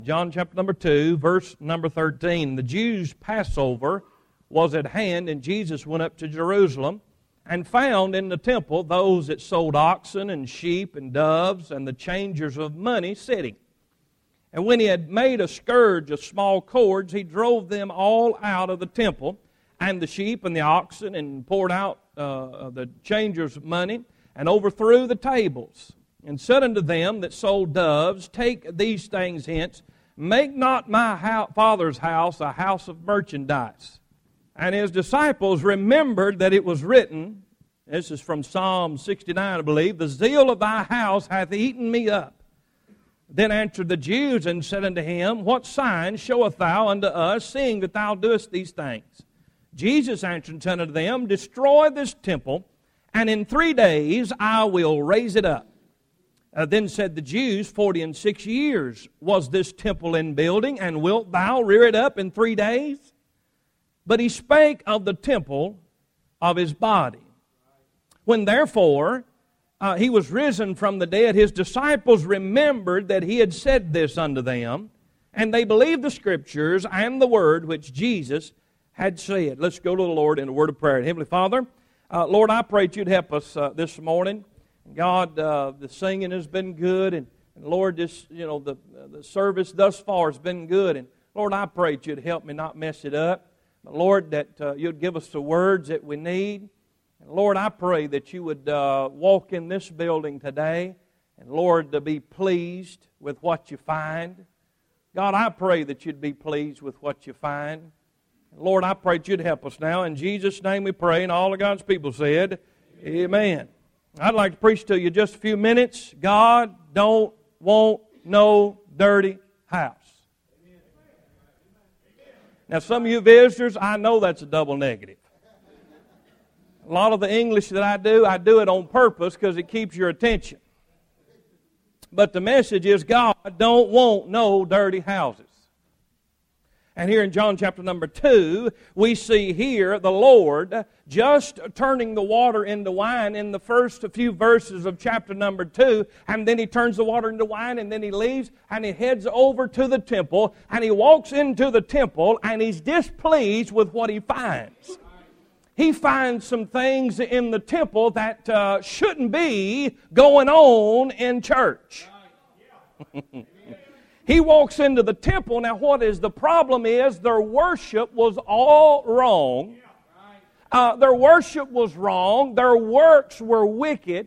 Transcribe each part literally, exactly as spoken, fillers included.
John chapter number two, verse number thirteen. The Jews' Passover was at hand, and Jesus went up to Jerusalem and found in the temple those that sold oxen and sheep and doves and the changers of money sitting. And when he had made a scourge of small cords, he drove them all out of the temple, and the sheep and the oxen, and poured out uh, the changers of money, and overthrew the tables, and said unto them that sold doves, Take these things hence, make not my house, Father's house a house of merchandise. And his disciples remembered that it was written, this is from Psalm sixty-nine, I believe, The zeal of thy house hath eaten me up. Then answered the Jews and said unto him, What sign showeth thou unto us, seeing that thou doest these things? Jesus answered and said unto them, Destroy this temple, and in three days I will raise it up. Uh, then said the Jews, Forty and six years was this temple in building, and wilt thou rear it up in three days? But he spake of the temple of his body. When therefore uh, he was risen from the dead, his disciples remembered that he had said this unto them, and they believed the Scriptures and the word which Jesus had said. Let's go to the Lord in a word of prayer. Heavenly Father, uh, Lord, I pray that you'd help us uh, this morning. God, uh, the singing has been good, and, and Lord, this, you know, the, the service thus far has been good, and Lord, I pray that you'd help me not mess it up. But Lord, that uh, you'd give us the words that we need. And Lord, I pray that you would uh, walk in this building today, and Lord, to be pleased with what you find. God, I pray that you'd be pleased with what you find. And Lord, I pray that you'd help us now. In Jesus' name we pray, and all of God's people said, Amen. Amen. I'd like to preach to you just a few minutes. God don't want no dirty house. Now, some of you visitors, I know that's a double negative. A lot of the English that I do, I do it on purpose because it keeps your attention. But the message is God don't want no dirty houses. And here in John chapter number two, we see here the Lord just turning the water into wine in the first few verses of chapter number two. And then he turns the water into wine, and then he leaves and he heads over to the temple. And he walks into the temple, and he's displeased with what he finds. He finds some things in the temple that uh, shouldn't be going on in church. He walks into the temple. Now, what is the problem is their worship was all wrong. Uh, their worship was wrong. Their works were wicked.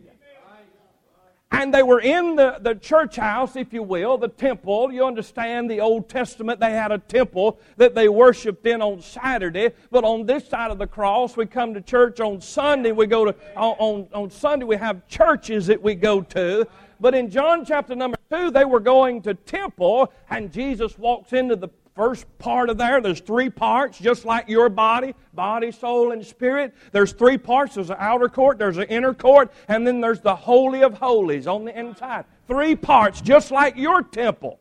And they were in the, the church house, if you will, the temple. You understand the Old Testament, they had a temple that they worshiped in on Saturday. But on this side of the cross, we come to church on Sunday. We go to on, on, on Sunday, we have churches that we go to. But in John chapter number two, they were going to temple, and Jesus walks into the first part of there. There's three parts, just like your body, body, soul, and spirit. There's three parts. There's an outer court, there's an inner court, and then there's the Holy of Holies on the inside. Three parts, just like your temple.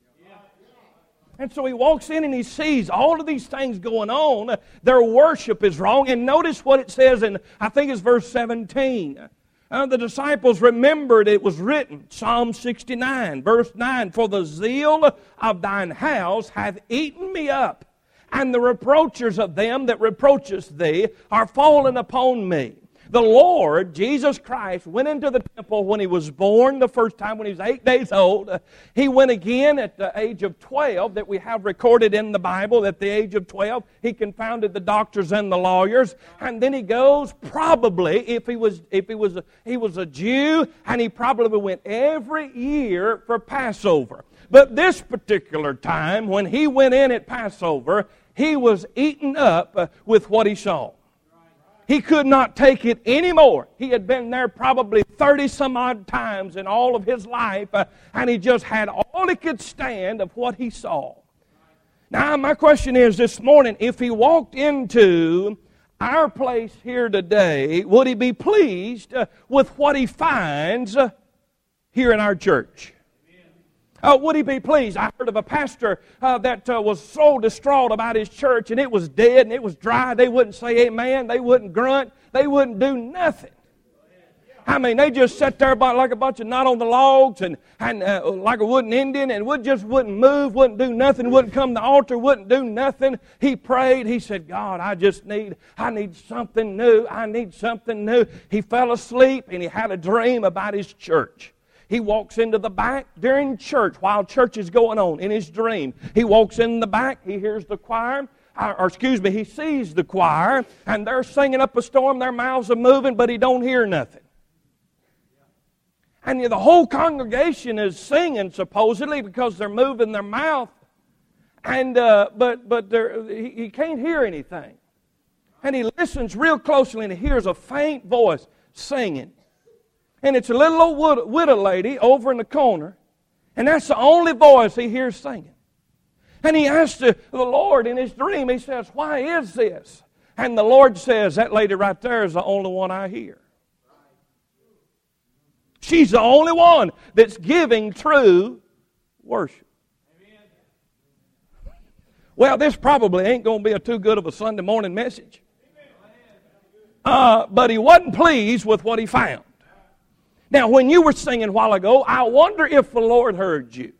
And so he walks in and he sees all of these things going on. Their worship is wrong. And notice what it says in, I think it's verse seventeen. Uh, the disciples remembered it was written, Psalm sixty-nine, verse nine, For the zeal of thine house hath eaten me up, and the reproachers of them that reproacheth thee are fallen upon me. The Lord, Jesus Christ, went into the temple when he was born the first time when he was eight days old. He went again at the age of twelve that we have recorded in the Bible. At the age of twelve, he confounded the doctors and the lawyers. And then he goes, probably, if he was if he was a, he was a Jew, and he probably went every year for Passover. But this particular time, when he went in at Passover, he was eaten up with what he saw. He could not take it anymore. He had been there probably thirty some odd times in all of his life, uh, and he just had all he could stand of what he saw. Now, my question is this morning, if he walked into our place here today, would he be pleased uh, with what he finds uh, here in our church? Uh, would he be pleased? I heard of a pastor uh, that uh, was so distraught about his church, and it was dead and it was dry. They wouldn't say amen. They wouldn't grunt. They wouldn't do nothing. I mean, they just sat there about like a bunch of knot on the logs and, and uh, like a wooden Indian, and would just wouldn't move, wouldn't do nothing, wouldn't come to the altar, wouldn't do nothing. He prayed. He said, God, I just need, I need something new. I need something new. He fell asleep, and he had a dream about his church. He walks into the back during church while church is going on in his dream. He walks in the back. He hears the choir. Or excuse me, he sees the choir, and they're singing up a storm. Their mouths are moving, but he don't hear nothing. And the whole congregation is singing, supposedly, because they're moving their mouth. And uh, But, but he, he can't hear anything. And he listens real closely, and he hears a faint voice singing. And it's a little old widow lady over in the corner. And that's the only voice he hears singing. And he asks the, the Lord in his dream, he says, why is this? And the Lord says, that lady right there is the only one I hear. She's the only one that's giving true worship. Well, this probably ain't going to be a too good of a Sunday morning message. Uh, but he wasn't pleased with what he found. Now, when you were singing a while ago, I wonder if the Lord heard you.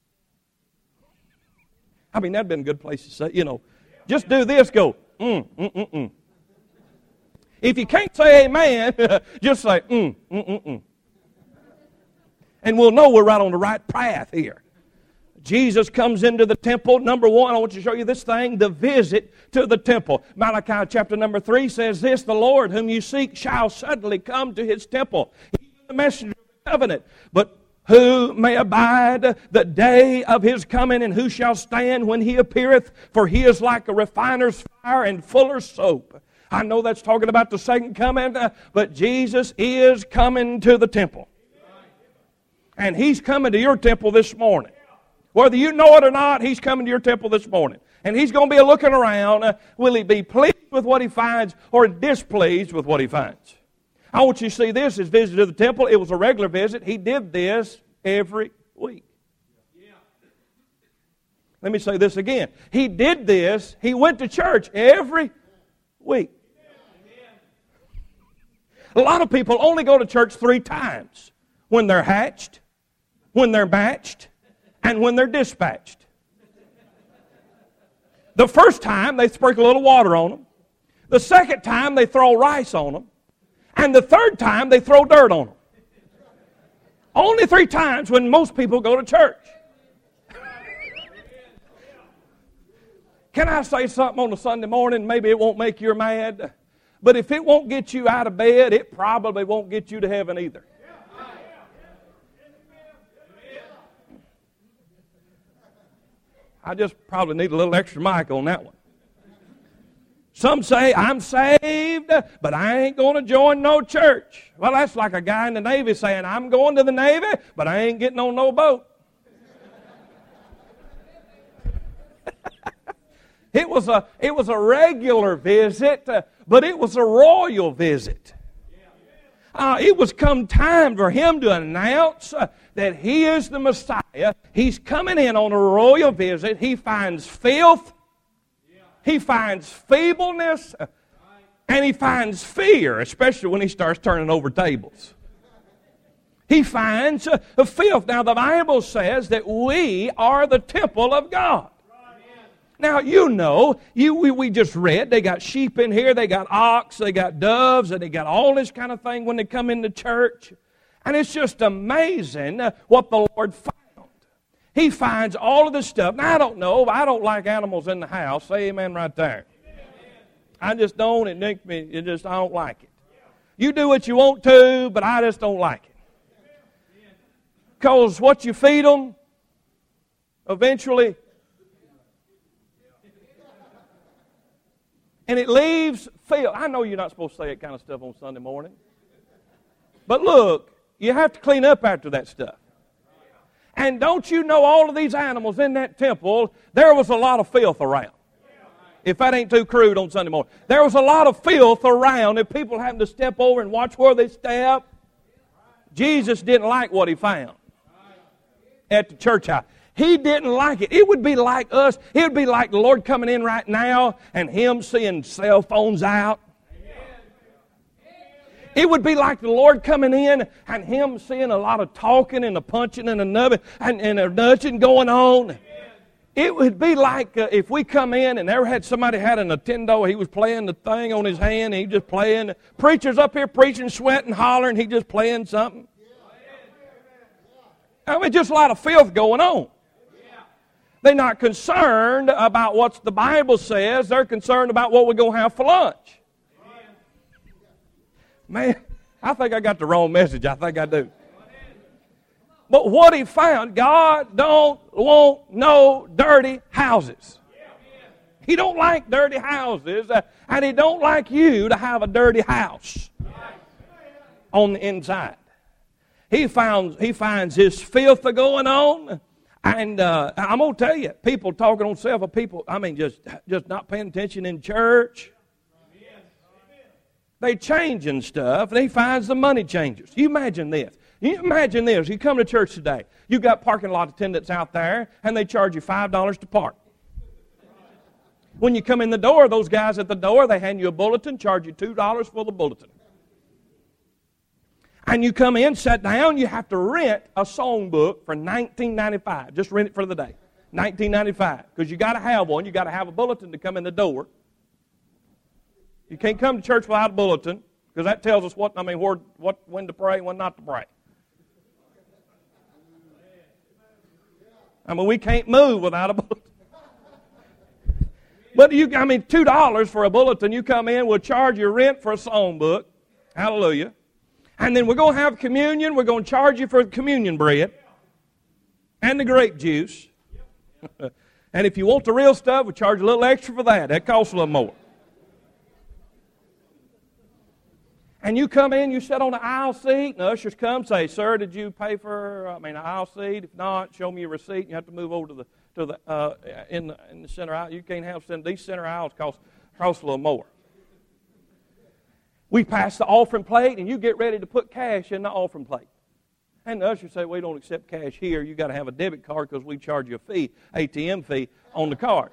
I mean, that'd been a good place to say, you know, just do this, go, mm, mm, mm, mm. If you can't say amen, just say, mm, mm, mm, mm. And we'll know we're right on the right path here. Jesus comes into the temple. Number one, I want to show you this thing, the visit to the temple. Malachi chapter number three says this, the Lord whom you seek shall suddenly come to his temple. Even the messenger of the covenant. But who may abide the day of his coming, and who shall stand when he appeareth? For he is like a refiner's fire and fuller's soap. I know that's talking about the second coming, uh, but Jesus is coming to the temple. And he's coming to your temple this morning. Whether you know it or not, he's coming to your temple this morning. And he's going to be looking around. Uh, will he be pleased with what he finds or displeased with what he finds? I want you to see this, his visit to the temple. It was a regular visit. He did this every week. Let me say this again. He did this. He went to church every week. A lot of people only go to church three times. When they're hatched, when they're matched, and when they're dispatched. The first time, they sprinkle a little water on them. The second time, they throw rice on them. And the third time, they throw dirt on them. Only three times when most people go to church. Can I say something on a Sunday morning? Maybe it won't make you mad. But if it won't get you out of bed, it probably won't get you to heaven either. I just probably need a little extra mic on that one. Some say, I'm saved, but I ain't going to join no church. Well, that's like a guy in the Navy saying, I'm going to the Navy, but I ain't getting on no boat. It was a, it was a regular visit, uh, but it was a royal visit. Uh, it was come time for him to announce uh, that he is the Messiah. He's coming in on a royal visit. He finds filth. He finds feebleness. Uh, and he finds fear, especially when he starts turning over tables. He finds uh, filth. Now, the Bible says that we are the temple of God. Now, you know, you, we, we just read, they got sheep in here, they got ox, they got doves, and they got all this kind of thing when they come into church. And it's just amazing what the Lord found. He finds all of this stuff. Now, I don't know, I don't like animals in the house. Say amen right there. I just don't, it makes me, it just, I don't like it. You do what you want to, but I just don't like it. Because what you feed them, eventually, and it leaves filth. I know you're not supposed to say that kind of stuff on Sunday morning. But look, you have to clean up after that stuff. And don't you know all of these animals in that temple, there was a lot of filth around. If that ain't too crude on Sunday morning. There was a lot of filth around and people having to step over and watch where they step. Jesus didn't like what he found at the church house. He didn't like it. It would be like us. It would be like the Lord coming in right now and Him seeing cell phones out. It would be like the Lord coming in and Him seeing a lot of talking and a punching and a nubbing and, and a nudging going on. It would be like uh, if we come in and there had somebody had a Nintendo, he was playing the thing on his hand, he just playing. Preacher's up here preaching, sweating, hollering, he just playing something. I mean, just a lot of filth going on. They're not concerned about what the Bible says. They're concerned about what we're going to have for lunch. Man, I think I got the wrong message. I think I do. But what he found, God don't want no dirty houses. He don't like dirty houses, uh, and He don't like you to have a dirty house on the inside. He found he finds His filth going on, and uh, I'm gonna tell you, people talking on self of people. I mean, just just not paying attention in church. They changing stuff, and he finds the money changers. You imagine this. You imagine this. You come to church today. You got parking lot attendants out there, and they charge you five dollars to park. When you come in the door, those guys at the door, they hand you a bulletin, charge you two dollars for the bulletin. And you come in, sit down, you have to rent a songbook for nineteen ninety-five. Just rent it for the day. nineteen ninety-five. Because you got to have one. You got to have a bulletin to come in the door. You can't come to church without a bulletin, because that tells us what, I mean, where, what, when to pray, when not to pray. I mean, we can't move without a bulletin. But you, I mean, two dollars for a bulletin. You come in, we'll charge you rent for a songbook. Hallelujah. And then we're going to have communion. We're going to charge you for communion bread and the grape juice. And if you want the real stuff, we'll charge you a little extra for that. That costs a little more. And you come in, you sit on the aisle seat, and the ushers come, say, "Sir, did you pay for, I mean, an aisle seat? If not, show me your receipt." You have to move over to the to the uh, in the in the center aisle. You can't have these center aisles cost cost a little more. We pass the offering plate, and you get ready to put cash in the offering plate. And the usher say, "We don't accept cash here. You got to have a debit card because we charge you a fee, A T M fee on the card."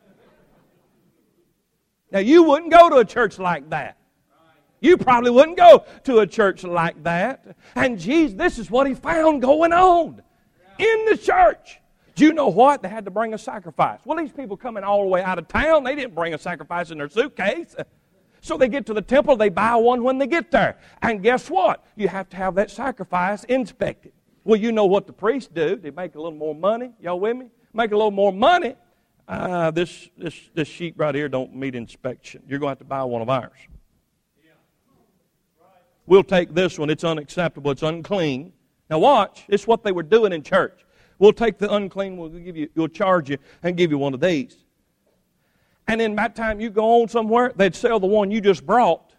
Now you wouldn't go to a church like that. You probably wouldn't go to a church like that. And Jesus, this is what he found going on in the church. Do you know what? They had to bring a sacrifice. Well, these people coming all the way out of town, they didn't bring a sacrifice in their suitcase. So they get to the temple, they buy one when they get there. And guess what? You have to have that sacrifice inspected. Well, you know what the priests do. They make a little more money. Y'all with me? Make a little more money. Uh, this, this, this sheep right here don't meet inspection. You're going to have to buy one of ours. We'll take this one. It's unacceptable. It's unclean. Now watch. It's what they were doing in church. We'll take the unclean. We'll give you. We'll charge you and give you one of these. And then by the time you go on somewhere, they'd sell the one you just brought.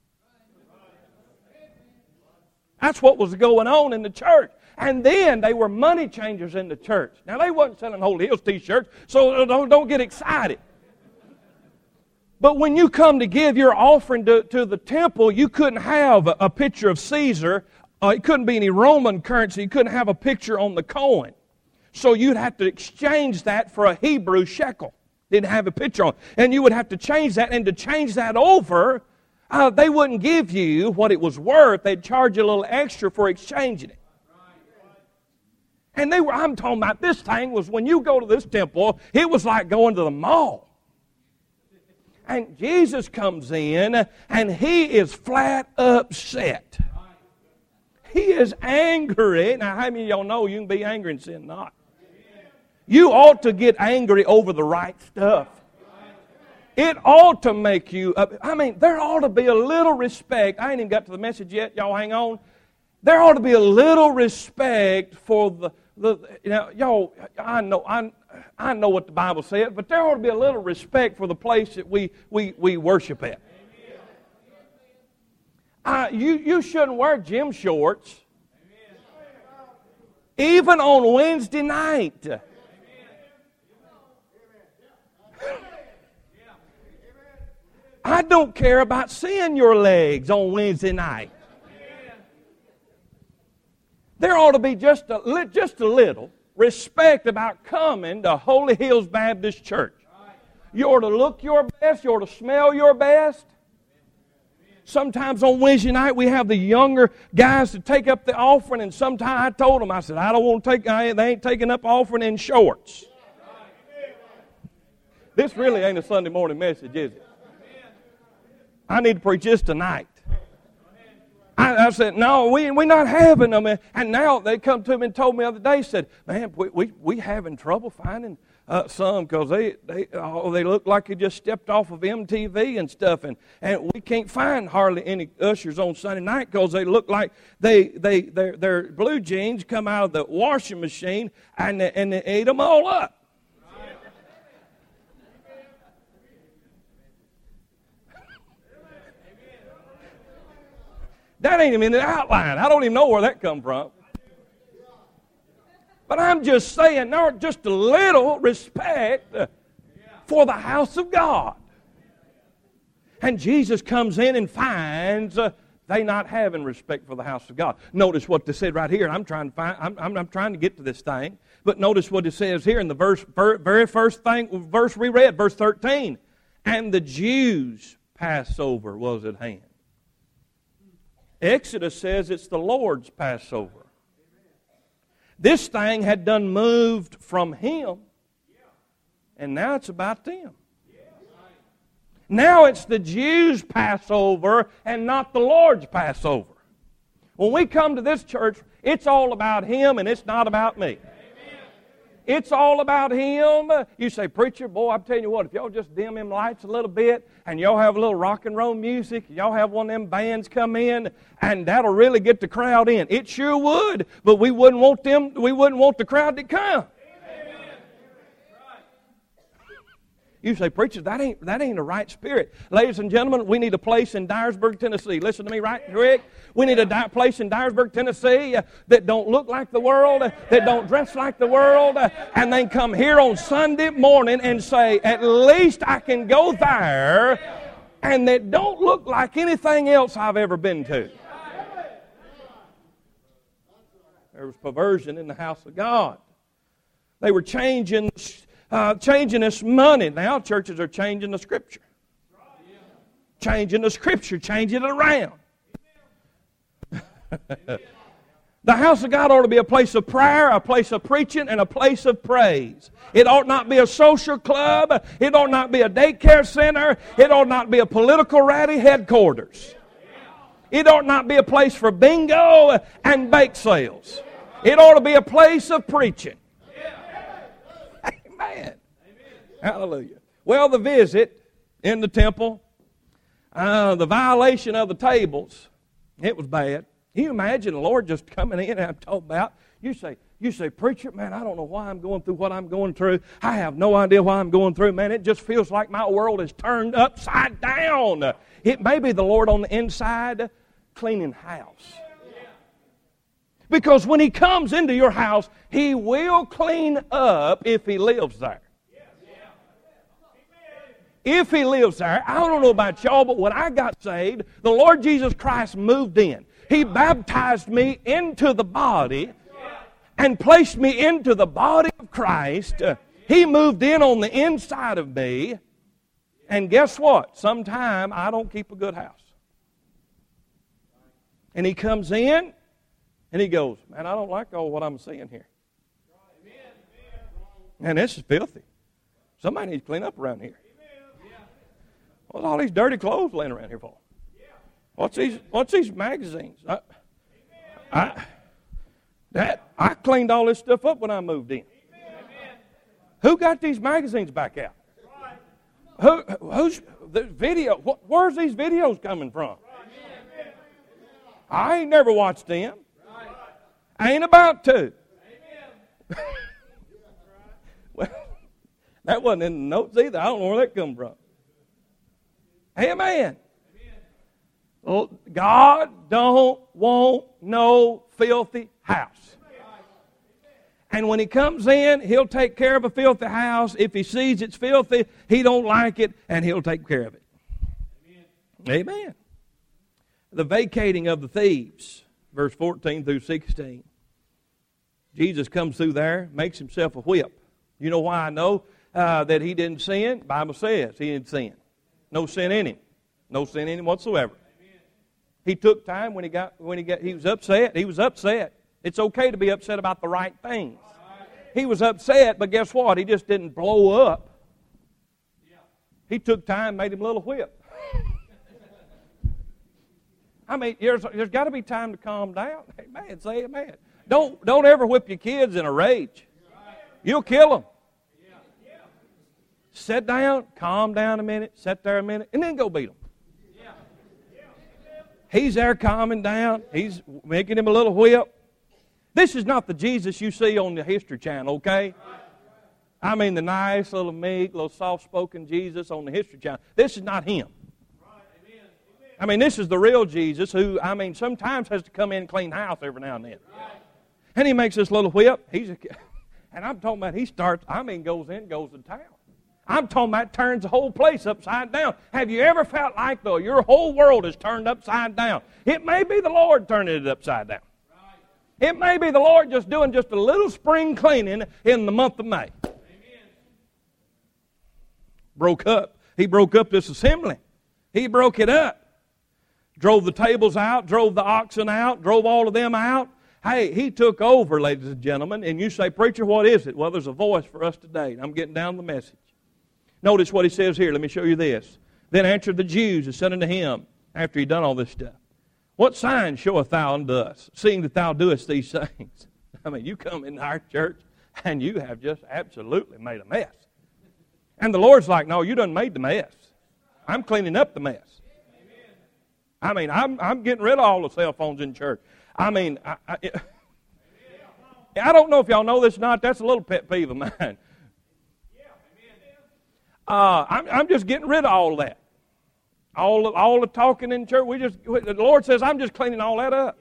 That's what was going on in the church. And then they were money changers in the church. Now they wasn't selling Holy Hills T-shirts, so don't, don't get excited. But when you come to give your offering to, to the temple, you couldn't have a, a picture of Caesar. Uh, it couldn't be any Roman currency. You couldn't have a picture on the coin. So you'd have to exchange that for a Hebrew shekel. Didn't have a picture on it. And you would have to change that. And to change that over, uh, they wouldn't give you what it was worth. They'd charge you a little extra for exchanging it. And they were, I'm talking about this thing was when you go to this temple, it was like going to the mall. And Jesus comes in, and he is flat upset. He is angry. Now, how many of y'all know you can be angry and sin not? You ought to get angry over the right stuff. It ought to make you, I mean, there ought to be a little respect. I ain't even got to the message yet. Y'all hang on. There ought to be a little respect for the, the you know, y'all, I know, I I know what the Bible said, but there ought to be a little respect for the place that we, we, we worship at. Uh, you, you shouldn't wear gym shorts, even on Wednesday night. I don't care about seeing your legs on Wednesday night. There ought to be just a, just a little respect about coming to Holy Hills Baptist Church. You ought to look your best. You ought to smell your best. sometimes on Wednesday night we have the younger guys to take up the offering, and sometimes I told them, I said, I don't want to take, I ain't, they ain't taking up offering in shorts. This really ain't a Sunday morning message, is it? I need to preach this tonight. I, I said, no, we, we're not having them. And now they come to me and told me the other day, said, man, we we, we having trouble finding uh, some because they, they, oh, they look like they just stepped off of M T V and stuff. And, and we can't find hardly any ushers on Sunday night because they look like they, they their, their blue jeans come out of the washing machine and they, and they ate them all up. That ain't even in the outline. I don't even know where that come from. But I'm just saying, no, just a little respect for the house of God. And Jesus comes in and finds uh, they not having respect for the house of God. Notice what they said right here. I'm trying to find. I'm, I'm, I'm trying to get to this thing. But notice what it says here in the verse, very first thing, verse we read, verse thirteen. And the Jews' Passover was at hand. Exodus says it's the Lord's Passover. This thing had done moved from Him, and now it's about them. Now it's the Jews' Passover and not the Lord's Passover. When we come to this church, it's all about Him and it's not about me. It's all about Him. You say, preacher, boy, I'm telling you what, if y'all just dim them lights a little bit and y'all have a little rock and roll music, y'all have one of them bands come in, and that'll really get the crowd in. It sure would, but we wouldn't want them, we wouldn't want the crowd to come. You say, preacher, that ain't that ain't the right spirit. Ladies and gentlemen, we need a place in Dyersburg, Tennessee. Listen to me right quick. We need a di- place in Dyersburg, Tennessee uh, that don't look like the world, uh, that don't dress like the world, uh, and then come here on Sunday morning and say, at least I can go there, and that don't look like anything else I've ever been to. There was perversion in the house of God. They were changing Uh, changing this money. Now churches are changing the Scripture. Changing the Scripture, changing it around. The house of God ought to be a place of prayer, a place of preaching, and a place of praise. It ought not be a social club. It ought not be a daycare center. It ought not be a political rally headquarters. It ought not be a place for bingo and bake sales. It ought to be a place of preaching. Amen. Hallelujah. Well, the visit in the temple, uh, the violation of the tables, it was bad. Can you imagine the Lord just coming in and I'm talking about? You say, you say, preacher, man, I don't know why I'm going through what I'm going through. I have no idea why I'm going through. Man, it just feels like my world is turned upside down. It may be the Lord on the inside cleaning house. Because when He comes into your house, He will clean up if He lives there. If He lives there. I don't know about y'all, but when I got saved, the Lord Jesus Christ moved in. He baptized me into the body and placed me into the body of Christ. He moved in on the inside of me. And guess what? Sometime I don't keep a good house. And He comes in. And He goes, man, I don't like all what I'm seeing here. Man, this is filthy. Somebody needs to clean up around here. What's all these dirty clothes laying around here for? What's these, what's these magazines? I, I, that, I cleaned all this stuff up when I moved in. Who got these magazines back out? Who, who's the video? Where's these videos coming from? I ain't never watched them. I ain't about to. Well, that wasn't in the notes either. I don't know where that come from. Amen. Well, God don't want no filthy house. And when He comes in, He'll take care of a filthy house. If He sees it's filthy, He don't like it, and He'll take care of it. Amen. Amen. The vacating of the thieves. Verse fourteen through sixteen. Jesus comes through there, makes Himself a whip. You know why I know uh, that He didn't sin? The Bible says He didn't sin. No sin in Him. No sin in Him whatsoever. He took time when he got when he got he was upset. He was upset. It's okay to be upset about the right things. He was upset, but guess what? He just didn't blow up. He took time, made him a little whip. I mean, there's, there's got to be time to calm down. Amen. Say amen. Don't, don't ever whip your kids in a rage. You'll kill them. Sit down, calm down a minute, sit there a minute, and then go beat them. He's there calming down. He's making him a little whip. This is not the Jesus you see on the History Channel, okay? I mean the nice, little meek, little soft-spoken Jesus on the History Channel. This is not him. I mean, this is the real Jesus who, I mean, sometimes has to come in and clean house every now and then. And he makes this little whip. He's a, and I'm talking about he starts, I mean, goes in, goes to town. I'm talking about turns the whole place upside down. Have you ever felt like, though, your whole world is turned upside down? It may be the Lord turning it upside down. It may be the Lord just doing just a little spring cleaning in the month of May. Amen. Broke up. He broke up this assembly. He broke it up. Drove the tables out, drove the oxen out, drove all of them out. Hey, he took over, ladies and gentlemen. And you say, preacher, what is it? Well, there's a voice for us today. I'm getting down the message. Notice what he says here. Let me show you this. Then answered the Jews and said unto him, after he'd done all this stuff, what sign showeth thou unto us, seeing that thou doest these things? I mean, you come into our church and you have just absolutely made a mess. And the Lord's like, no, you done made the mess. I'm cleaning up the mess. I mean, I'm I'm getting rid of all the cell phones in church. I mean, I, I, it, I don't know if y'all know this or not. That's a little pet peeve of mine. Uh, I'm, I'm just getting rid of all of that. All, all the talking in church, we just, the Lord says, I'm just cleaning all that up.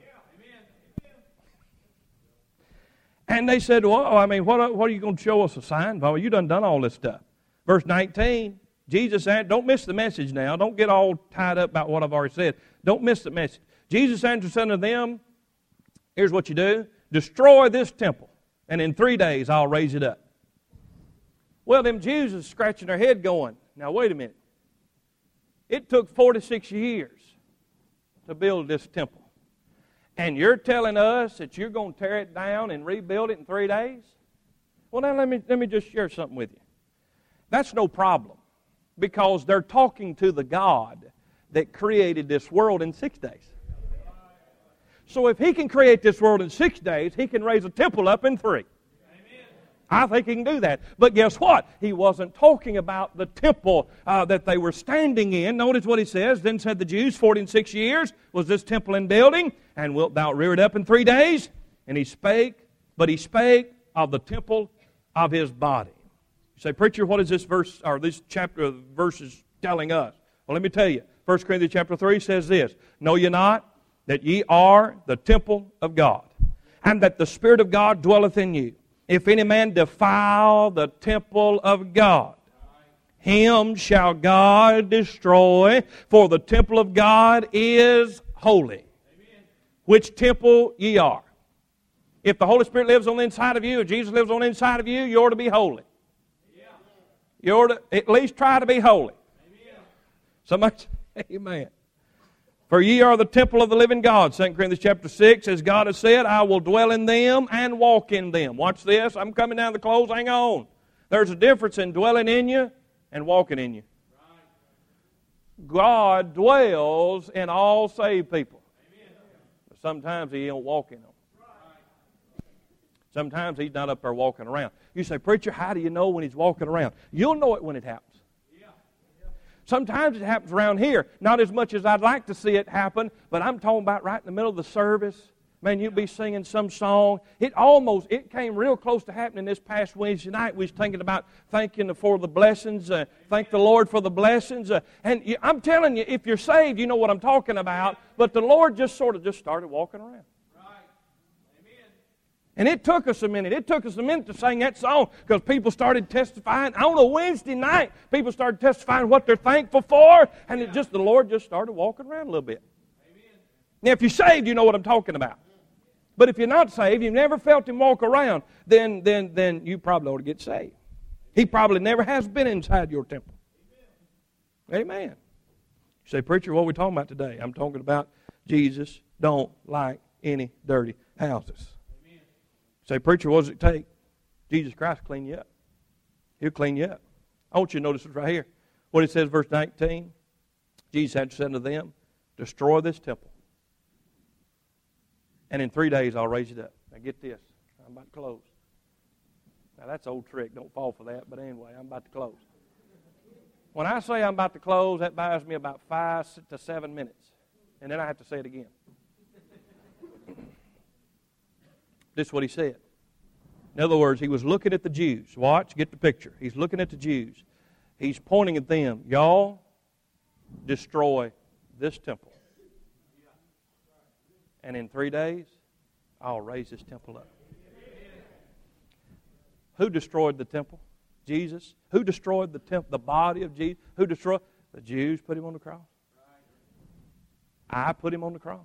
And they said, well, I mean, what, what are you going to show us a sign? Well, you done done all this stuff. Verse nineteen, Jesus said, don't miss the message now. Don't get all tied up about what I've already said. Don't miss the message. Jesus answered unto them, here's what you do. Destroy this temple, and in three days I'll raise it up. Well, them Jews are scratching their head going, now wait a minute. It took forty-six years to build this temple. And you're telling us that you're going to tear it down and rebuild it in three days? Well, now let me, let me just share something with you. That's no problem, because they're talking to the God that created this world in six days. So if He can create this world in six days, He can raise a temple up in three. I think He can do that. But guess what? He wasn't talking about the temple uh, that they were standing in. Notice what He says. Then said the Jews, forty and six years was this temple in building, and wilt thou rear it up in three days? And He spake, but He spake of the temple of His body. You say, preacher, what is this verse, or this chapter of verses telling us? Well, let me tell you. First Corinthians chapter three says this, know ye not that ye are the temple of God, and that the Spirit of God dwelleth in you? If any man defile the temple of God, him shall God destroy, for the temple of God is holy, which temple ye are. If the Holy Spirit lives on the inside of you, if Jesus lives on the inside of you, you ought to be holy. You ought to at least try to be holy. Somebody say amen. For ye are the temple of the living God. Second Corinthians chapter six, as God has said, I will dwell in them and walk in them. Watch this. I'm coming down to the close. Hang on. There's a difference in dwelling in you and walking in you. God dwells in all saved people. But sometimes He don't walk in them. Sometimes He's not up there walking around. You say, preacher, how do you know when He's walking around? You'll know it when it happens. Sometimes it happens around here. Not as much as I'd like to see it happen, but I'm talking about right in the middle of the service. Man, you'll be singing some song. It almost, it came real close to happening this past Wednesday night. We was thinking about thanking for the blessings, uh, thank the Lord for the blessings. Uh, and you, I'm telling you, if you're saved, you know what I'm talking about. But the Lord just sort of just started walking around. And it took us a minute. It took us a minute to sing that song because people started testifying. On a Wednesday night, people started testifying what they're thankful for, and it just the Lord just started walking around a little bit. Amen. Now, if you're saved, you know what I'm talking about. But if you're not saved, you've never felt Him walk around, then, then, then you probably ought to get saved. He probably never has been inside your temple. Amen. Amen. You say, preacher, what are we talking about today? I'm talking about Jesus don't like any dirty houses. Amen. Say, preacher, what does it take? Jesus Christ will clean you up. He'll clean you up. I want you to notice this right here. What it says, verse nineteen. Jesus had said to them, destroy this temple. And in three days I'll raise it up. Now get this. I'm about to close. Now that's an old trick. Don't fall for that. But anyway, I'm about to close. When I say I'm about to close, that buys me about five to seven minutes. And then I have to say it again. This is what he said. In other words, he was looking at the Jews. Watch, get the picture. He's looking at the Jews. He's pointing at them. Y'all destroy this temple. And in three days, I'll raise this temple up. Who destroyed the temple? Jesus. Who destroyed the temple, the body of Jesus? Who destroyed? The Jews put him on the cross. I put him on the cross.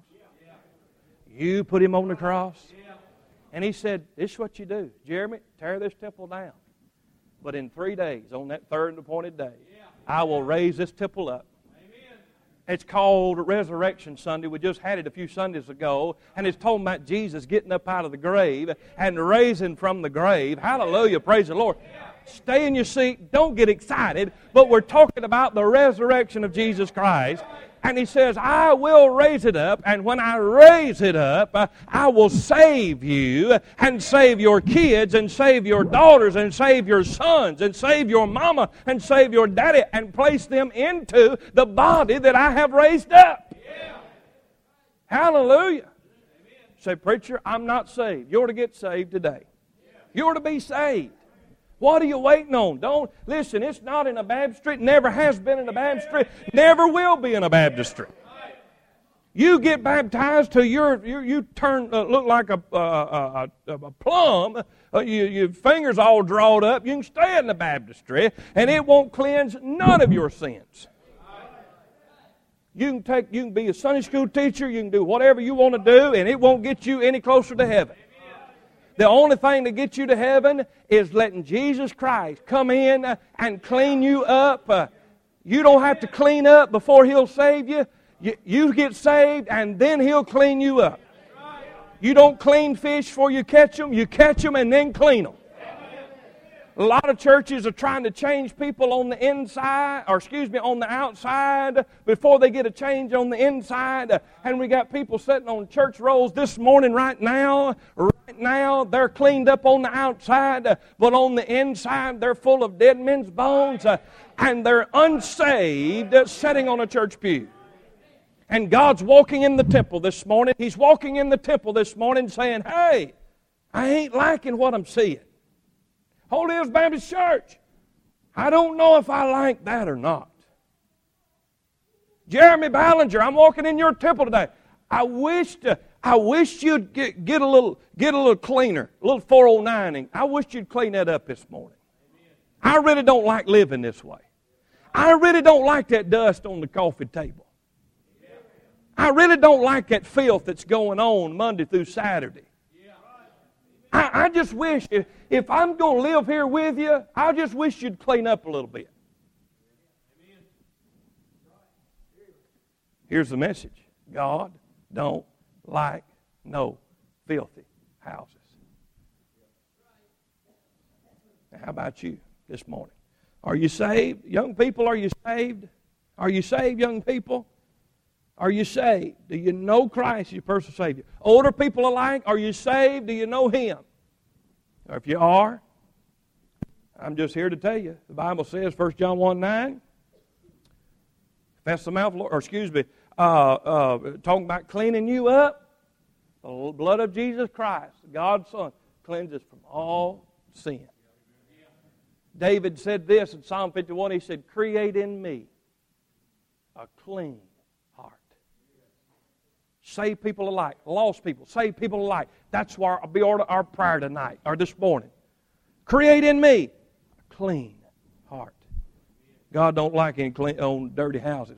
You put him on the cross. And he said, this is what you do. Jeremy, tear this temple down. But in three days, on that third and appointed day, I will raise this temple up. It's called Resurrection Sunday. We just had it a few Sundays ago. And it's talking about Jesus getting up out of the grave and raising from the grave. Hallelujah. Praise the Lord. Stay in your seat. Don't get excited. But we're talking about the resurrection of Jesus Christ. And he says, I will raise it up, and when I raise it up, uh, I will save you, and save your kids, and save your daughters, and save your sons, and save your mama, and save your daddy, and place them into the body that I have raised up. Yeah. Hallelujah. Amen. Say, preacher, I'm not saved. You ought to get saved today. Yeah. You ought to be saved. What are you waiting on? Don't listen, it's not in a baptistry. It never has been in a baptistry. Never will be in a baptistry. You get baptized till you're, you you turn uh, look like a, uh, a, a plum. Uh, you, your fingers all drawn up. You can stay in the baptistry, and it won't cleanse none of your sins. You can take. You can be a Sunday school teacher. You can do whatever you want to do, and it won't get you any closer to heaven. The only thing to get you to heaven is letting Jesus Christ come in and clean you up. You don't have to clean up before He'll save you. You, you get saved and then He'll clean you up. You don't clean fish before you catch them. You catch them and then clean them. A lot of churches are trying to change people on the inside, or excuse me, on the outside before they get a change on the inside. And we got people sitting on church rolls this morning right now. Right now, they're cleaned up on the outside, but on the inside, they're full of dead men's bones. And they're unsaved sitting on a church pew. And God's walking in the temple this morning. He's walking in the temple this morning saying, hey, I ain't liking what I'm seeing. Holy Hills Baptist Church, I don't know if I like that or not. Jeremy Ballinger, I'm walking in your temple today. I wish to, I wish you'd get, get a little get a little cleaner, a little four oh nine-ing. I wish you'd clean that up this morning. I really don't like living this way. I really don't like that dust on the coffee table. I really don't like that filth that's going on Monday through Saturday. I, I just wish, if, if I'm going to live here with you, I just wish you'd clean up a little bit. Here's the message. God don't like no filthy houses. Now, how about you this morning? Are you saved? Young people, are you saved? Are you saved, young people? Are you saved? Do you know Christ as your personal Savior? Older people alike, are you saved? Do you know Him? Or if you are, I'm just here to tell you. The Bible says, First John one nine, confess the mouth of the Lord, or excuse me, uh, uh, talking about cleaning you up. The blood of Jesus Christ, God's Son, cleanses from all sin. David said this in Psalm fifty-one. He said, create in me a clean heart. Save people alike, lost people, save people alike. That's why I'll be our, our prayer tonight, or this morning. Create in me a clean heart. God don't like any clean, on dirty houses.